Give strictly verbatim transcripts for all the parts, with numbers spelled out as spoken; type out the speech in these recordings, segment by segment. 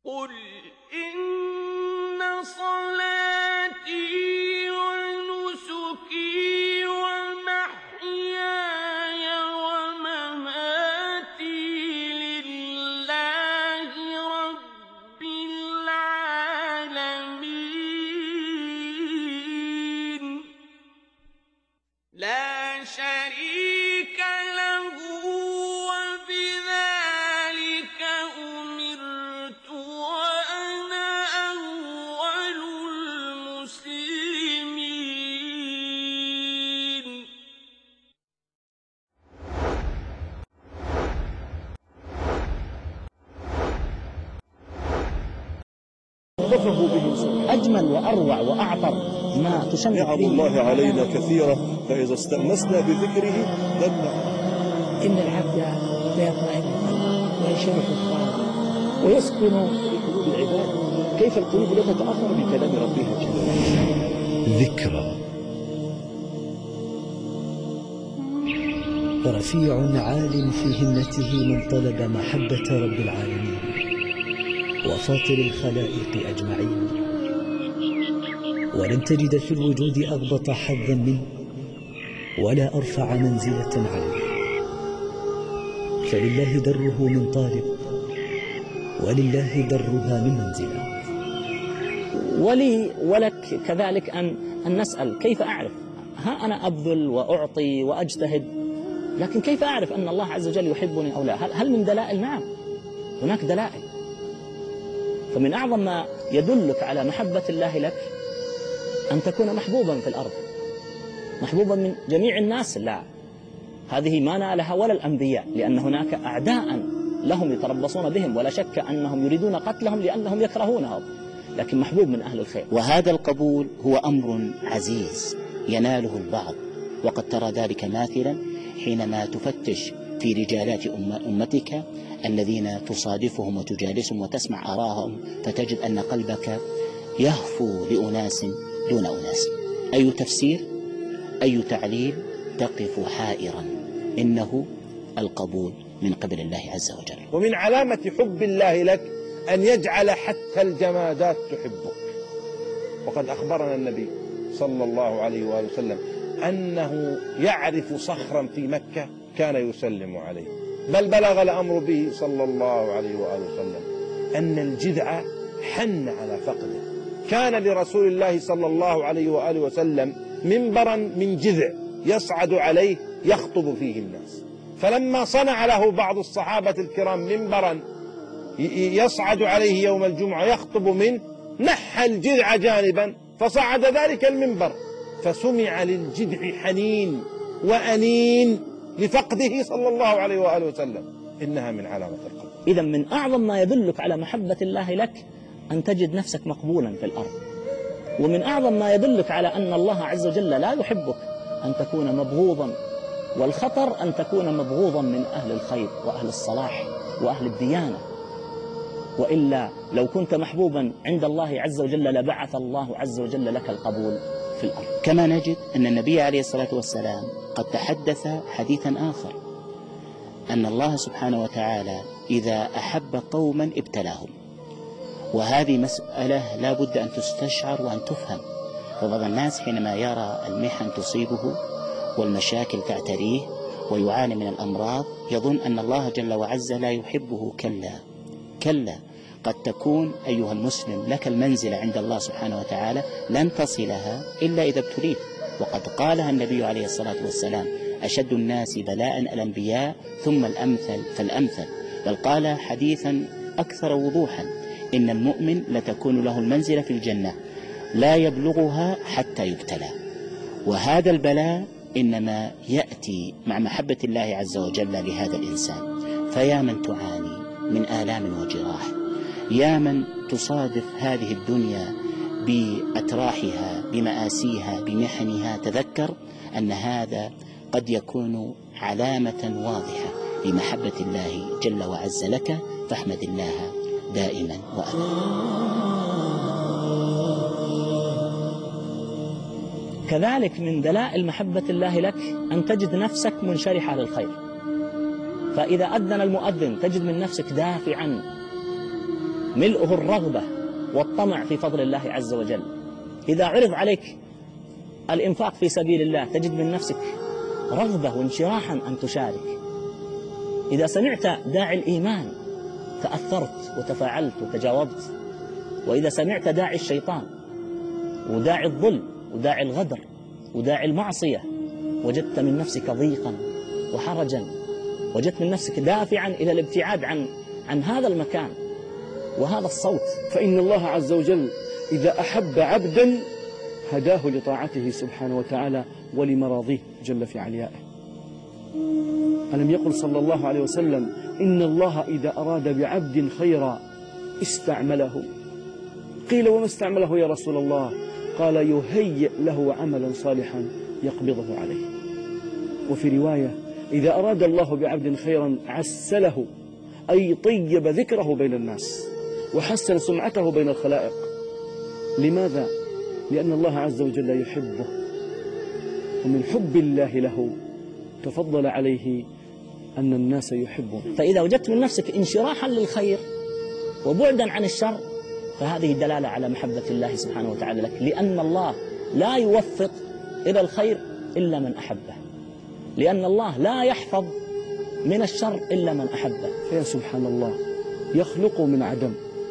قل إن صلاتي ونسكي ومحياي ومماتي لله رب العالمين لا شريك له وبذلك أمرت وأنا أول المسلمين. وصفه به أجمل وأروع وأعطر ما تشمل نعم الله علينا كثيرة، فإذا استأنسنا بذكره دلنا. إن العبد لا يطمئن وينشرح الصالح ويسكن في قلوب العباد. كيف القلوب لا تتأثر بكلام ربها جل وعلا؟ ذكرى رفيع عال في همته من طلب محبة رب العالمين وفاطر الخلائق أجمعين، ولن تجد في الوجود أغبط حظا منه ولا أرفع منزلة عليه، فلله دره من طالب ولله درها من منزلة. ولي ولك كذلك أن, أن نسأل كيف أعرف؟ ها أنا أبذل وأعطي وأجتهد، لكن كيف أعرف أن الله عز وجل يحبني أو لا؟ هل من دلائل؟ نعم هناك دلائل. فمن أعظم ما يدلك على محبة الله لك أن تكون محبوبا في الأرض، محبوبا من جميع الناس. لا، هذه ما نالها ولا الأنبياء، لأن هناك أعداء لهم يتربصون بهم، ولا شك أنهم يريدون قتلهم لأنهم يكرهونهم، لكن محبوب من أهل الخير. وهذا القبول هو أمر عزيز يناله البعض، وقد ترى ذلك ماثلا حينما تفتش في رجالات أمتك الذين تصادفهم وتجالسهم وتسمع آراءهم، فتجد أن قلبك يهفو لأناس دون أناس. أي تفسير أي تعليل تقف حائرا، إنه القبول من قبل الله عز وجل. ومن علامة حب الله لك أن يجعل حتى الجمادات تحبك. وقد أخبرنا النبي صلى الله عليه وآله وسلم أنه يعرف صخرا في مكة كان يسلم عليه، بل بلغ الأمر به صلى الله عليه وآله وسلم أن الجذع حن على فقده. كان لرسول الله صلى الله عليه وآله وسلم منبرا من جذع يصعد عليه يخطب فيه الناس، فلما صنع له بعض الصحابة الكرام منبرا يصعد عليه يوم الجمعة يخطب منه، نحى الجذع جانبا فصعد ذلك المنبر، فسمع للجذع حنين وأنين لفقده صلى الله عليه وآله وسلم. إنها من علامة القلب. إذا من أعظم ما يدلك على محبة الله لك أن تجد نفسك مقبولا في الأرض، ومن أعظم ما يدلك على أن الله عز وجل لا يحبك أن تكون مبغوضا، والخطر أن تكون مبغوضا من أهل الخير وأهل الصلاح وأهل الديانة، وإلا لو كنت محبوبا عند الله عز وجل لبعث الله عز وجل لك القبول في الأرض. كما نجد أن النبي عليه الصلاة والسلام قد تحدث حديثا آخر أن الله سبحانه وتعالى إذا أحب قوما ابتلاهم، وهذه مسألة لا بد أن تستشعر وأن تفهم. فبعض الناس حينما يرى المحن تصيبه والمشاكل تعتريه ويعاني من الأمراض يظن أن الله جل وعز لا يحبه. كلا كلا، قد تكون أيها المسلم لك المنزلة عند الله سبحانه وتعالى لن تصلها إلا إذا ابتليت، وقد قالها النبي عليه الصلاة والسلام: أشد الناس بلاء الأنبياء ثم الأمثل فالأمثل. بل قال حديثا أكثر وضوحا: إن المؤمن لتكون له المنزلة في الجنة لا يبلغها حتى يبتلى. وهذا البلاء إنما يأتي مع محبة الله عز وجل لهذا الإنسان. فيا من تعاني من آلام وجراح، يا من تصادف هذه الدنيا بأتراحها بمآسيها بمحنها، تذكر أن هذا قد يكون علامة واضحة لمحبة الله جل وعز لك، فاحمد الله دائما وأبدا. كذلك من دلائل محبة الله لك أن تجد نفسك منشرحة للخير، فإذا أذن المؤذن تجد من نفسك دافعا ملؤه الرغبة والطمع في فضل الله عز وجل. إذا عرض عليك الإنفاق في سبيل الله تجد من نفسك رغبة وانشراحا أن تشارك. إذا سمعت داعي الإيمان تأثرت وتفاعلت وتجاوبت. وإذا سمعت داعي الشيطان وداعي الظلم وداعي الغدر وداعي المعصية وجدت من نفسك ضيقا وحرجا، وجدت من نفسك دافعا إلى الابتعاد عن عن هذا المكان وهذا الصوت. فإن الله عز وجل إذا أحب عبدا هداه لطاعته سبحانه وتعالى ولمراضيه جل في عليائه. ألم يقل صلى الله عليه وسلم إن الله إذا أراد بعبد خيرا استعمله؟ قيل وما استعمله يا رسول الله؟ قال يهيئ له عملا صالحا يقبضه عليه. وفي رواية إذا أراد الله بعبد خيرا عسله، أي طيب ذكره بين الناس وحسن سمعته بين الخلائق. لماذا؟ لأن الله عز وجل يحبه، ومن حب الله له تفضل عليه أن الناس يحبه. فإذا وجدت من نفسك انشراحا للخير وبعدا عن الشر فهذه دلالة على محبة الله سبحانه وتعالى لك، لأن الله لا يوفق إلى الخير إلا من أحبه، لأن الله لا يحفظ من الشر إلا من أحبه. فيا سبحان الله، يخلق من عدم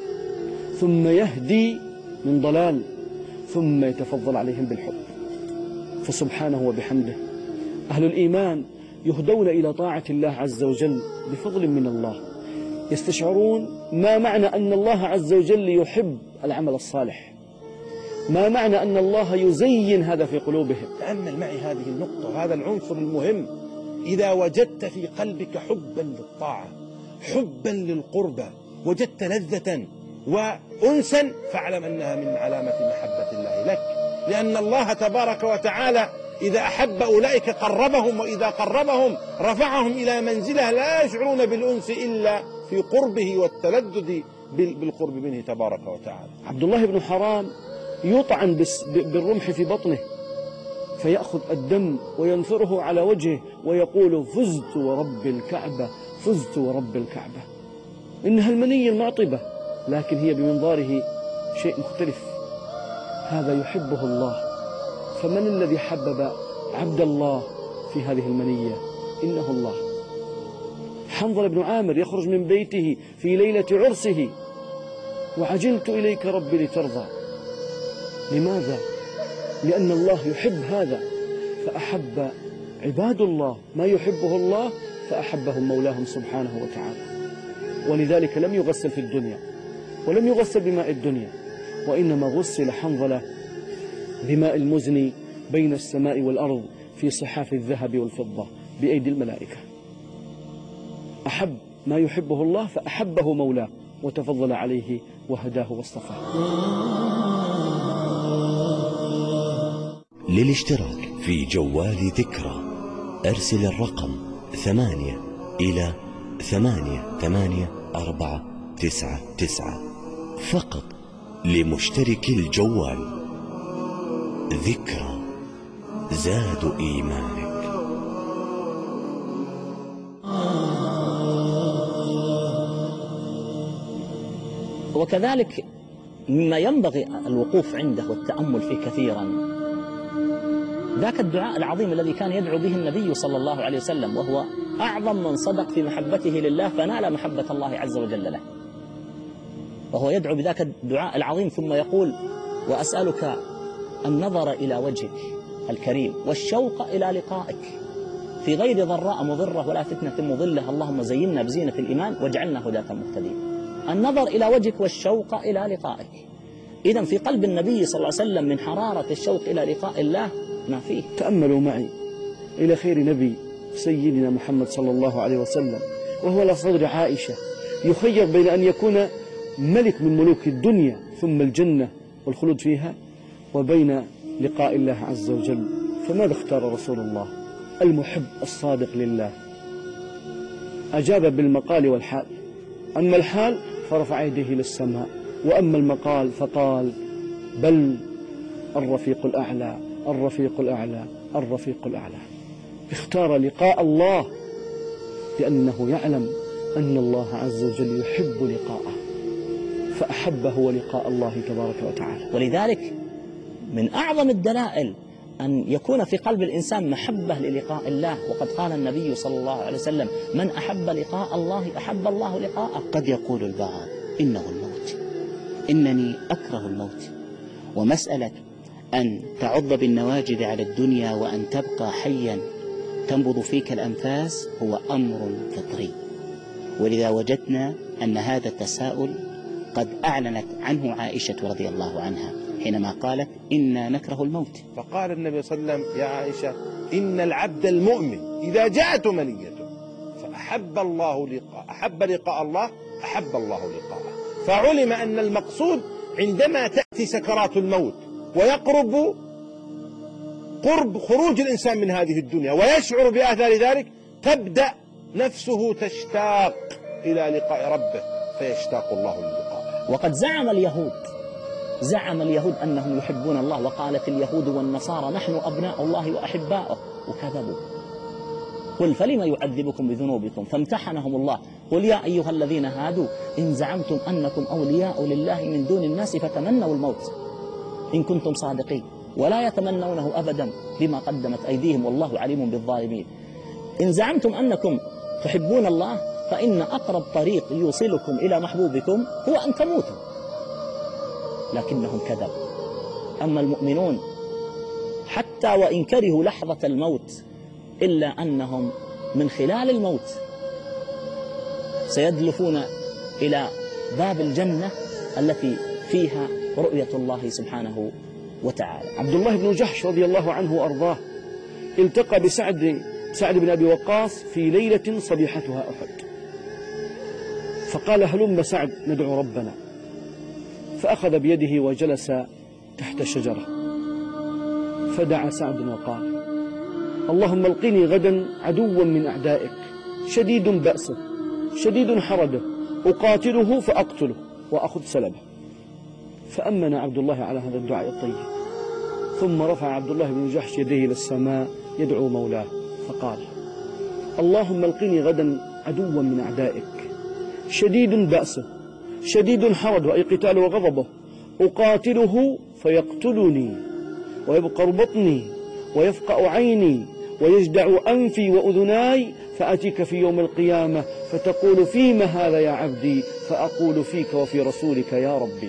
ثم يهدي من ضلال ثم يتفضل عليهم بالحب، فسبحانه وبحمده. أهل الإيمان يهدون إلى طاعة الله عز وجل بفضل من الله، يستشعرون ما معنى أن الله عز وجل يحب العمل الصالح، ما معنى أن الله يزين هذا في قلوبهم. تأمل معي هذه النقطة وهذا العنصر المهم. إذا وجدت في قلبك حبا للطاعة، حبا للقربة، وجدت لذة وأنسا، فاعلم أنها من علامة محبة الله لك، لأن الله تبارك وتعالى إذا أحب أولئك قربهم، وإذا قربهم رفعهم إلى منزله لا يشعرون بالأنس إلا في قربه والتلذذ بالقرب منه تبارك وتعالى. عبد الله بن حرام يطعن بالرمح في بطنه فيأخذ الدم وينثره على وجهه ويقول فزت ورب الكعبة، فزت ورب الكعبة. إنها المنية المعطبة، لكن هي بمنظاره شيء مختلف. هذا يحبه الله. فمن الذي حبب عبد الله في هذه المنية؟ إنه الله. حنظل بن عامر يخرج من بيته في ليلة عرسه وعجلت إليك ربي لترضى. لماذا؟ لأن الله يحب هذا، فأحب عباد الله ما يحبه الله فأحبهم مولاهم سبحانه وتعالى. ولذلك لم يغسل في الدنيا ولم يغسل بماء الدنيا، وإنما غسل حنظلة بماء المزن بين السماء والأرض في صحاف الذهب والفضة بأيدي الملائكة. أحب ما يحبه الله فأحبه مولاه وتفضل عليه وهداه واصطفاه. للاشتراك في جوال ذكرى أرسل الرقم ثمانية إلى ثمانية ثمانية أربعة تسعة تسعة فقط لمشترك الجوال. ذكرى زاد إيمانك. وكذلك مما ينبغي الوقوف عنده والتأمل فيه كثيرا ذاك الدعاء العظيم الذي كان يدعو به النبي صلى الله عليه وسلم، وهو أعظم من صدق في محبته لله فنال محبة الله عز وجل له. وهو يدعو بذاك الدعاء العظيم ثم يقول وأسألك النظر إلى وجهك الكريم والشوق إلى لقائك في غير ضراء مضرة ولا فتنة مضلة، اللهم زينا بزينة الإيمان واجعلنا هداة مهتدين. النظر إلى وجهك والشوق إلى لقائك. إذن في قلب النبي صلى الله عليه وسلم من حرارة الشوق إلى لقاء الله ما فيه. تأملوا معي إلى خير نبي سيدنا محمد صلى الله عليه وسلم وهو على صدر عائشة، يخير بين أن يكون ملك من ملوك الدنيا ثم الجنة والخلود فيها، وبين لقاء الله عز وجل. فماذا اختار رسول الله المحب الصادق لله؟ أجاب بالمقال والحال. أما الحال فرفع يديه للسماء، وأما المقال فقال بل الرفيق الأعلى الرفيق الأعلى الرفيق الأعلى. اختار لقاء الله لأنه يعلم أن الله عز وجل يحب لقاءه، فأحبه لقاء الله تبارك وتعالى. ولذلك من أعظم الدلائل أن يكون في قلب الإنسان محبة للقاء الله، وقد قال النبي صلى الله عليه وسلم: من أحب لقاء الله أحب الله لقاءه. قد يقول البعض: إنه الموت، إنني أكره الموت. ومسألة أن تعض بالنواجذ على الدنيا وأن تبقى حيا تنبض فيك الأنفاس هو أمر فطري، ولذا وجدنا أن هذا التساؤل قد أعلنت عنه عائشة رضي الله عنها حينما قالت: إنا نكره الموت. فقال النبي صلى الله عليه وسلم: يا عائشة، إن العبد المؤمن إذا جاءت منيته فأحب الله لقاء أحب لقاء الله أحب الله لقاءه. فعلم أن المقصود عندما تأتي سكرات الموت ويقرب قرب خروج الإنسان من هذه الدنيا ويشعر بآثار ذلك، تبدأ نفسه تشتاق إلى لقاء ربه فيشتاق الله للقاءه. وقد زعم اليهود زعم اليهود أنهم يحبون الله، وقالت اليهود والنصارى: نحن أبناء الله وأحباؤه، وكذبوا. قل فلم يعذبكم بذنوبكم فامتحنهم الله. قل يا أيها الذين هادوا إن زعمتم أنكم أولياء لله من دون الناس فتمنوا الموت إن كنتم صادقين ولا يتمنونه أبدا بما قدمت أيديهم والله عليم بالظالمين. إن زعمتم أنكم تحبون الله فإن أقرب طريق يوصلكم إلى محبوبكم هو أن تموتوا، لكنهم كذبوا. أما المؤمنون حتى وإن كرهوا لحظة الموت إلا أنهم من خلال الموت سيدلفون إلى باب الجنة التي فيها رؤية الله سبحانه وتعالى. عبد الله بن جحش رضي الله عنه وأرضاه التقى بسعد سعد بن أبي وقاص في ليلة صبيحتها أحد، فقال: هلم سعد ندعو ربنا. فأخذ بيده وجلس تحت شجرة، فدعا سعد وقال: اللهم القني غدا عدوا من أعدائك شديد بأسه شديد حرده أقاتله فأقتله وأخذ سلبه. فأمن عبد الله على هذا الدعاء الطيب، ثم رفع عبد الله بن جحش يديه إلى السماء يدعو مولاه فقال: اللهم القني غدا عدوا من أعدائك شديد بأسه شديد حرده أي قتاله وغضبه أقاتله فيقتلني ويبقر بطني ويفقأ عيني ويجدع أنفي وأذناي، فأتيك في يوم القيامة فتقول: فيما هذا يا عبدي؟ فأقول: فيك وفي رسولك يا ربي.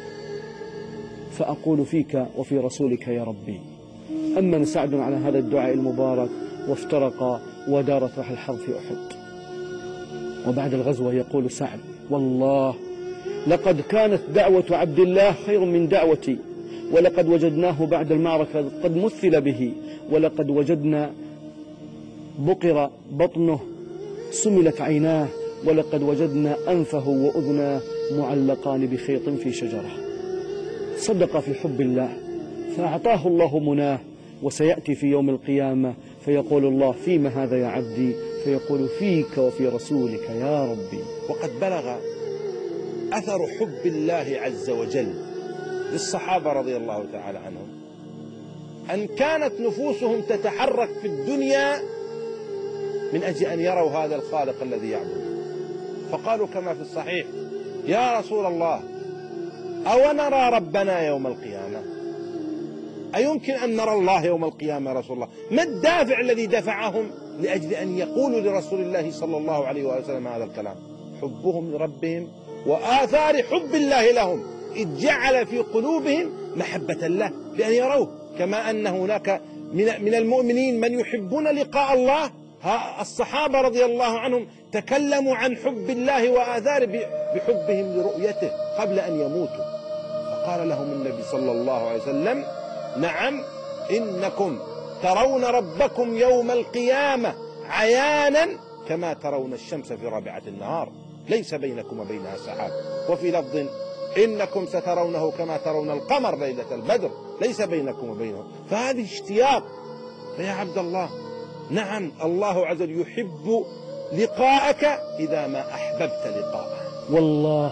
فأقول: فيك وفي رسولك يا ربي. أمن سعد على هذا الدعاء المبارك وافترق ودارت رحل الحرب في أحد. وبعد الغزوة يقول سعد: والله لقد كانت دعوة عبد الله خير من دعوتي، ولقد وجدناه بعد المعركة قد مثل به، ولقد وجدنا بقر بطنه سملت عيناه، ولقد وجدنا أنفه وأذناه معلقان بخيط في شجرة. صدق في حب الله فأعطاه الله مناه، وسيأتي في يوم القيامة فيقول الله: فيما هذا يا عبدي؟ فيقول: فيك وفي رسولك يا ربي. وقد بلغ أثر حب الله عز وجل للصحابة رضي الله تعالى عنهم أن كانت نفوسهم تتحرك في الدنيا من أجل أن يروا هذا الخالق الذي يعبد. فقالوا كما في الصحيح: يا رسول الله، أو نرى ربنا يوم القيامة؟ أيمكن أن نرى الله يوم القيامة يا رسول الله؟ ما الدافع الذي دفعهم لأجل أن يقولوا لرسول الله صلى الله عليه وسلم هذا الكلام؟ حبهم لربهم وآثار حب الله لهم، إذ جعل في قلوبهم محبة الله بأن يروه، كما أن هناك من المؤمنين من يحبون لقاء الله. الصحابة رضي الله عنهم تكلموا عن حب الله وآثار بحبهم لرؤيته قبل أن يموتوا، فقال لهم النبي صلى الله عليه وسلم: نعم، إنكم ترون ربكم يوم القيامة عيانا كما ترون الشمس في رابعة النهار ليس بينكم وبينها سحاب. وفي لفظ: إنكم سترونه كما ترون القمر ليلة البدر ليس بينكم وبينه. فهذه اشتياق. فيا عبد الله، نعم الله عز وجل يحب لقاءك إذا ما أحببت لقاءه. والله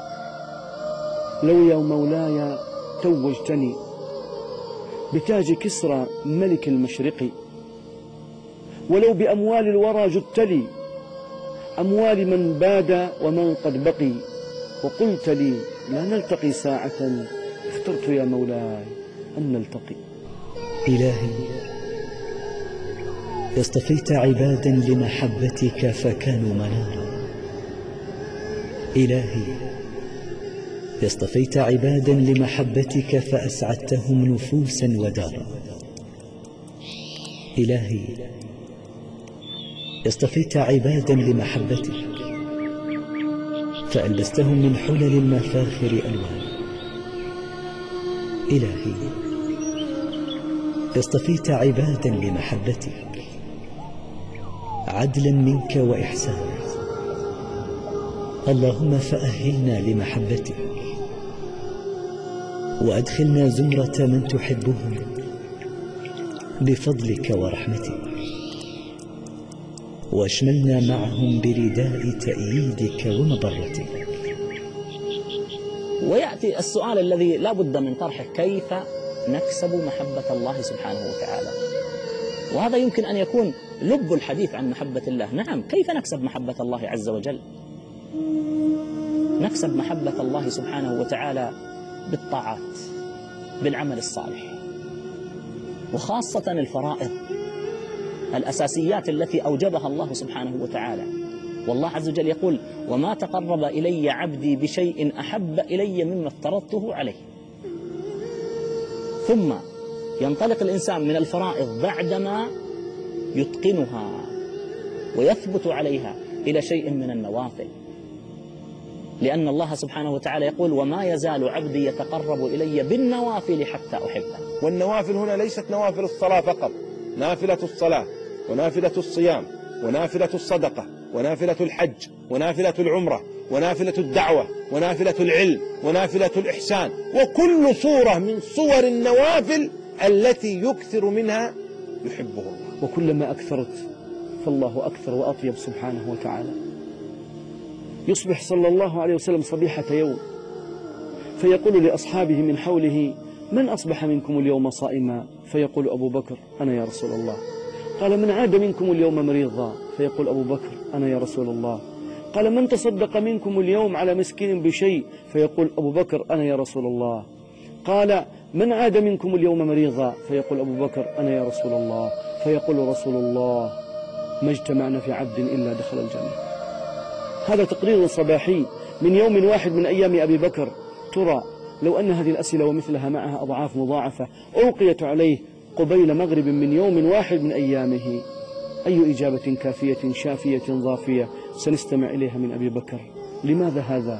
لو يا مولاي توجتني بتاج كسرى ملك المشرق، ولو بأموال الورى جدت لي أموال من باد ومن قد بقي، وقلت لي لا نلتقي ساعة، اخترت يا مولاي أن نلتقي. إلهي اصطفيت عبادا لمحبتك فكانوا منارا. إلهي اصطفيت عبادا لمحبتك فأسعدتهم نفوسا ودارا. إلهي اصطفيت عبادا لمحبتك فألبستهم من حلل المفاخر ألوان. إلهي اصطفيت عبادا لمحبتك عدلا منك وإحسانا. اللهم فأهلنا لمحبتك وأدخلنا زمرة من تحبهم بفضلك ورحمتك، واشملنا معهم برداء تأييدك ومبرتك. ويأتي السؤال الذي لا بد من طرحه: كيف نكسب محبة الله سبحانه وتعالى؟ وهذا يمكن أن يكون لب الحديث عن محبة الله. نعم، كيف نكسب محبة الله عز وجل؟ نكسب محبة الله سبحانه وتعالى بالطاعات، بالعمل الصالح، وخاصة الفرائض، الأساسيات التي أوجبها الله سبحانه وتعالى. والله عز وجل يقول: وما تقرب إلي عبدي بشيء أحب إلي مما افترضته عليه. ثم ينطلق الإنسان من الفرائض بعدما يتقنها ويثبت عليها إلى شيء من النوافل، لأن الله سبحانه وتعالى يقول: وما يزال عبدي يتقرب إلي بالنوافل حتى أحبه. والنوافل هنا ليست نوافل الصلاة فقط، نافلة الصلاة ونافلة الصيام ونافلة الصدقة ونافلة الحج ونافلة العمرة ونافلة الدعوة ونافلة العلم ونافلة الإحسان، وكل صورة من صور النوافل التي يكثر منها يحبه الله. وكلما أكثرت فالله أكثر وأطيب سبحانه وتعالى. يصبح صلى الله عليه وسلم صبيحة يوم فيقول لأصحابه من حوله: من أصبح منكم اليوم صائما؟ فيقول أبو بكر: أنا يا رسول الله. قال: من عاد منكم اليوم مريضا؟ فيقول أبو بكر: أنا يا رسول الله. قال: من تصدق منكم اليوم على مسكين بشيء؟ فيقول أبو بكر: أنا يا رسول الله. قال: من عاد منكم اليوم مريضا؟ فيقول أبو بكر: أنا يا رسول الله. فيقول رسول الله: ما اجتمعنا في عبد إلا دخل الجنة. هذا تقرير صباحي من يوم واحد من أيام أبي بكر. ترى لو أن هذه الأسئلة ومثلها معها أضعاف مضاعفة ألقيت عليه قبيل مغرب من يوم واحد من أيامه، أي إجابة كافية شافية ضافية سنستمع إليها من أبي بكر؟ لماذا هذا؟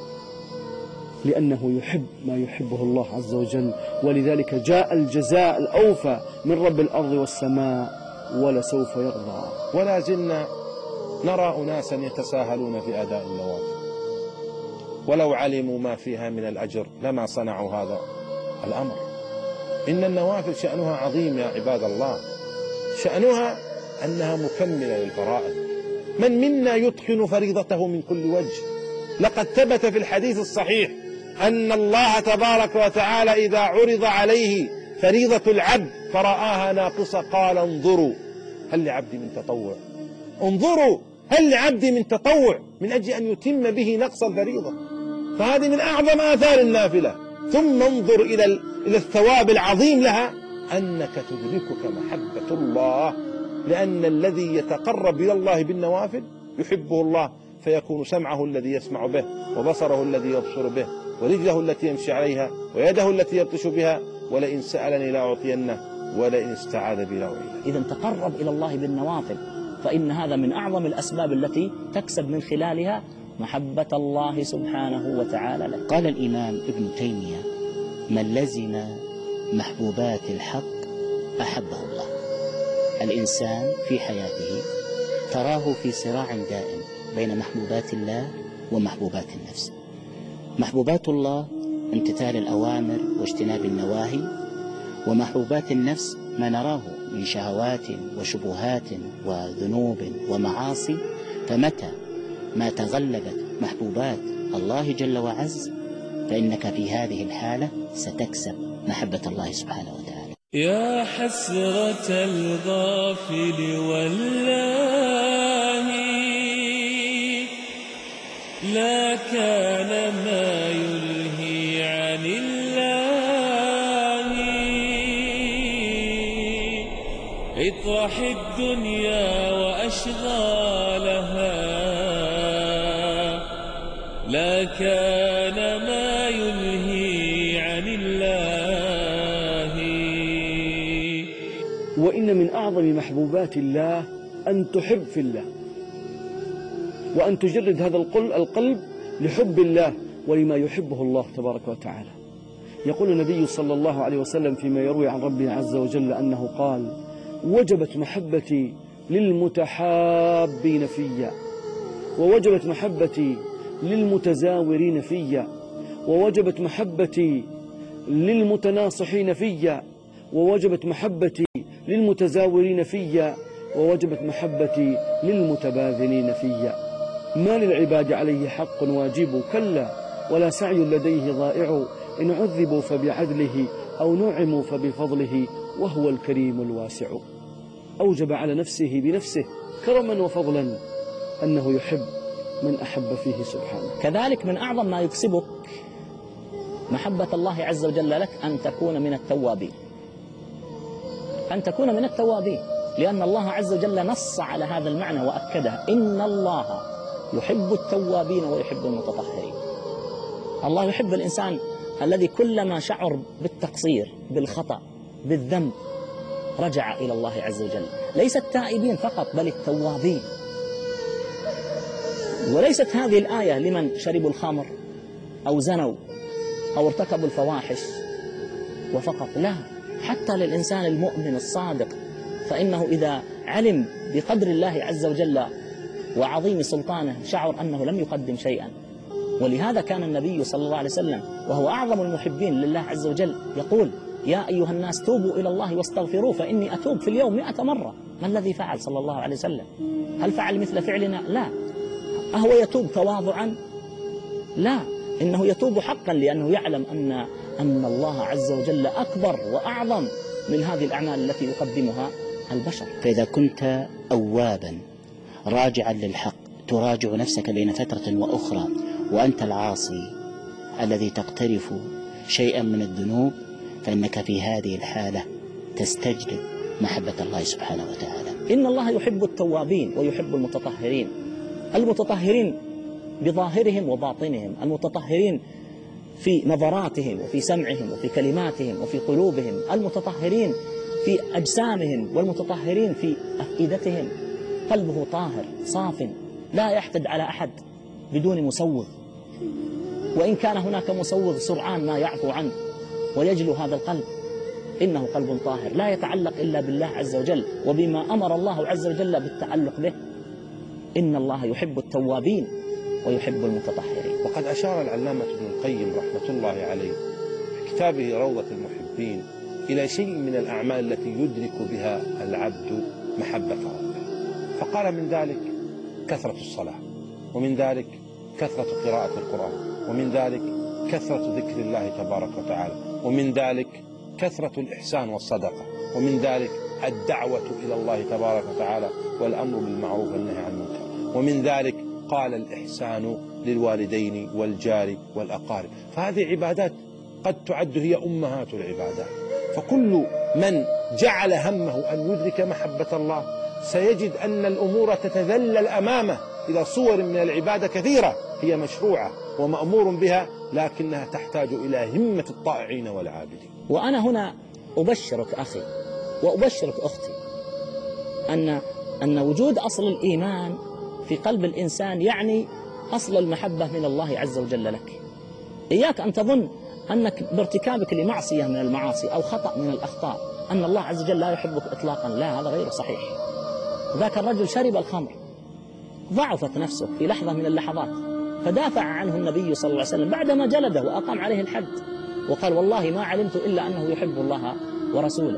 لأنه يحب ما يحبه الله عز وجل، ولذلك جاء الجزاء الأوفى من رب الأرض والسماء: ولسوف يرضى. ولا زلنا نرى أناسا يتساهلون في أداء النوافل، ولو علموا ما فيها من الأجر لما صنعوا هذا الأمر. إن النوافل شأنها عظيم يا عباد الله، شأنها أنها مكملة للفرائض. من منا يتقن فريضته من كل وجه؟ لقد ثبت في الحديث الصحيح أن الله تبارك وتعالى إذا عرض عليه فريضة العبد فرآها ناقصة قال: انظروا هل لعبدي من تطوع، انظروا هل لعبدي من تطوع، من أجل أن يتم به نقص الفريضة. فهذه من أعظم آثار النافلة. ثم انظر إلى إلى الثواب العظيم لها، أنك تدركك محبة الله، لأن الذي يتقرب إلى الله بالنوافل يحبه الله، فيكون سمعه الذي يسمع به، وبصره الذي يبصر به، ورجله التي يمشي عليها، ويده التي يبطش بها، ولئن سألني لأعطينه، ولئن استعاذ بي لأعيذنه. إذا تقرب إلى الله بالنوافل، فإن هذا من أعظم الأسباب التي تكسب من خلالها محبة الله سبحانه وتعالى لك. قال الإمام ابن تيمية: من لزم محبوبات الحق أحبه الله. الإنسان في حياته تراه في صراع دائم بين محبوبات الله ومحبوبات النفس. محبوبات الله امتثال الأوامر واجتناب النواهي، ومحبوبات النفس ما نراه من شهوات وشبهات وذنوب ومعاصي. فمتى ما تغلبت محبوبات الله جل وعز فإنك في هذه الحالة ستكسب محبة الله سبحانه وتعالى. يا حسرة الغافل والله لا كان ما يلهي عن الله. اطرح الدنيا وأشغالها، لا كان ما يلهي عن الله. وإن من أعظم محبوبات الله أن تحب في الله، وأن تجرد هذا القلب لحب الله ولما يحبه الله تبارك وتعالى. يقول النبي صلى الله عليه وسلم فيما يروي عن ربه عز وجل أنه قال: وجبت محبتي للمتحابين فيا، ووجبت محبتي للمتزاورين فيا، ووجبت محبتي للمتناصحين فيا، ووجبت محبتي للمتزاورين فيا، ووجبت محبتي للمتباذلين فيا. ما للعباد عليه حق واجب، كلا ولا سعي لديه ضائع، إن عذبوا فبعدله أو نعموا فبفضله، وهو الكريم الواسع. أوجب على نفسه بنفسه كرما وفضلا أنه يحب من أحب فيه سبحانه. كذلك من أعظم ما يكسبك محبة الله عز وجل لك أن تكون من التوابين، أن تكون من التوابين، لأن الله عز وجل نص على هذا المعنى وأكده: إن الله يحب التوابين ويحب المتطهرين. الله يحب الإنسان الذي كلما شعر بالتقصير، بالخطأ، بالذنب، رجع إلى الله عز وجل. ليس التائبين فقط بل التوابين. وليست هذه الآية لمن شربوا الخمر أو زنوا أو ارتكبوا الفواحش وفقط، لا، حتى للإنسان المؤمن الصادق، فإنه إذا علم بقدر الله عز وجل وعظيم سلطانه شعر أنه لم يقدم شيئا. ولهذا كان النبي صلى الله عليه وسلم وهو أعظم المحبين لله عز وجل يقول: يا أيها الناس توبوا إلى الله واستغفروه فإني أتوب في اليوم مئة مرة. ما الذي فعل صلى الله عليه وسلم؟ هل فعل مثل فعلنا؟ لا. أهو يتوب تواضعا؟ لا، إنه يتوب حقا، لأنه يعلم أن أن الله عز وجل أكبر وأعظم من هذه الأعمال التي يقدمها البشر. فإذا كنت أوابا راجعا للحق تراجع نفسك بين فترة وأخرى وأنت العاصي الذي تقترف شيئا من الذنوب، فإنك في هذه الحالة تستجلب محبة الله سبحانه وتعالى. إن الله يحب التوابين ويحب المتطهرين، المتطهرين بظاهرهم وباطنهم، المتطهرين في نظراتهم وفي سمعهم وفي كلماتهم وفي قلوبهم، المتطهرين في أجسامهم والمتطهرين في أفئدتهم. قلبه طاهر صاف لا يحتد على أحد بدون مسوغ، وإن كان هناك مسوغ سرعان ما يعفو عنه ويجلو هذا القلب. إنه قلب طاهر لا يتعلق إلا بالله عز وجل وبما أمر الله عز وجل بالتعلق به. إن الله يحب التوابين ويحب المتطهرين. وقد أشار العلامة ابن القيم رحمة الله عليه في كتابه روضة المحبين إلى شيء من الأعمال التي يدرك بها العبد محبة ربه، فقال: من ذلك كثرة الصلاة، ومن ذلك كثرة قراءة القرآن، ومن ذلك كثرة ذكر الله تبارك وتعالى، ومن ذلك كثرة الإحسان والصدقة، ومن ذلك الدعوة إلى الله تبارك وتعالى والأمر بالمعروف والنهي عن المنكر، ومن ذلك قال الإحسان للوالدين والجار والأقارب. فهذه عبادات قد تعد هي أمهات العبادات. فكل من جعل همه أن يدرك محبة الله سيجد أن الأمور تتذلل أمامه إلى صور من العبادة كثيرة هي مشروعة ومأمور بها، لكنها تحتاج إلى همة الطائعين والعابدين. وأنا هنا أبشرك أخي وأبشرك أختي أن أن وجود أصل الإيمان في قلب الإنسان يعني أصل المحبة من الله عز وجل لك. إياك أن تظن أنك بارتكابك لمعصية من المعاصي أو خطأ من الأخطاء أن الله عز وجل لا يحبك إطلاقا، لا، هذا غير صحيح. ذاك الرجل شرب الخمر، ضعفت نفسه في لحظة من اللحظات فدافع عنه النبي صلى الله عليه وسلم بعدما جلده وأقام عليه الحد وقال: والله ما علمت إلا أنه يحب الله ورسوله.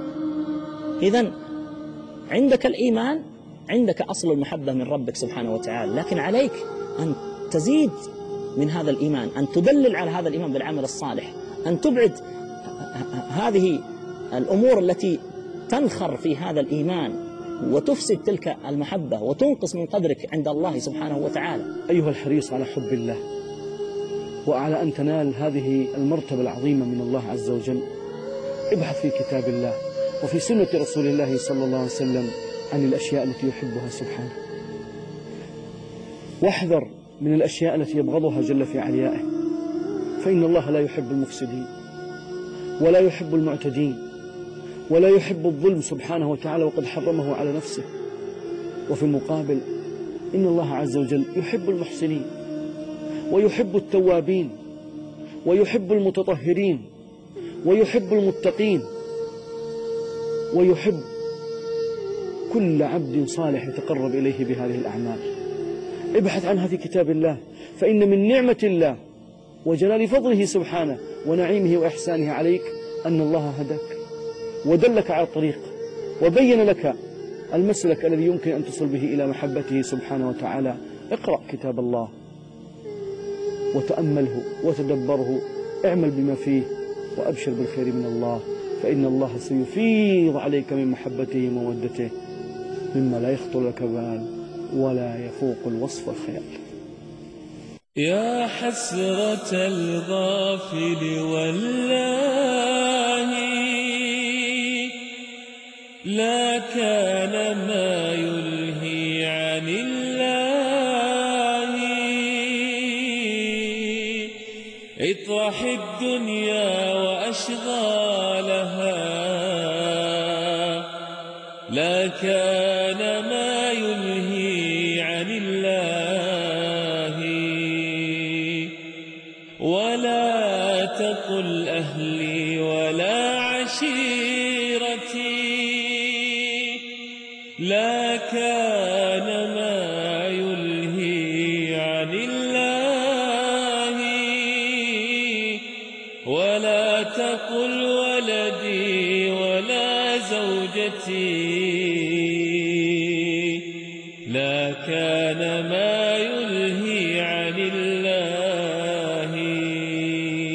إذن عندك الإيمان، عندك أصل المحبة من ربك سبحانه وتعالى، لكن عليك أن تزيد من هذا الإيمان، أن تدلل على هذا الإيمان بالعمل الصالح، أن تبعد هذه الأمور التي تنخر في هذا الإيمان وتفسد تلك المحبة وتنقص من قدرك عند الله سبحانه وتعالى. أيها الحريص على حب الله وعلى أن تنال هذه المرتبة العظيمة من الله عز وجل، ابحث في كتاب الله وفي سنة رسول الله صلى الله عليه وسلم عن الأشياء التي يحبها سبحانه، واحذر من الأشياء التي يبغضها جل في عليائه، فإن الله لا يحب المفسدين ولا يحب المعتدين ولا يحب الظلم سبحانه وتعالى، وقد حرمه على نفسه. وفي المقابل إن الله عز وجل يحب المحسنين ويحب التوابين ويحب المتطهرين ويحب المتقين ويحب كل عبد صالح يتقرب إليه بهذه الأعمال. ابحث عنها في كتاب الله، فإن من نعمة الله وجلال فضله سبحانه ونعيمه وإحسانه عليك أن الله هداك ودلك على الطريق وبين لك المسلك الذي يمكن أن تصل به إلى محبته سبحانه وتعالى. اقرأ كتاب الله وتأمله وتدبره، اعمل بما فيه وأبشر بالخير من الله، فإن الله سيفيض عليك من محبته ومودته مما لا يخطر لك بال ولا يفوق الوصف الخيال. يا حسرة الغافل والله لا كان ما يلهي عن الله، اطرح الدنيا وأشغالها لا كان ما يلهي عن الله، ولا تقل أهلي ولا عشيرتي لا كان ما يلهي عن الله، ولا تقل ولدي ولا زوجتي لا كان ما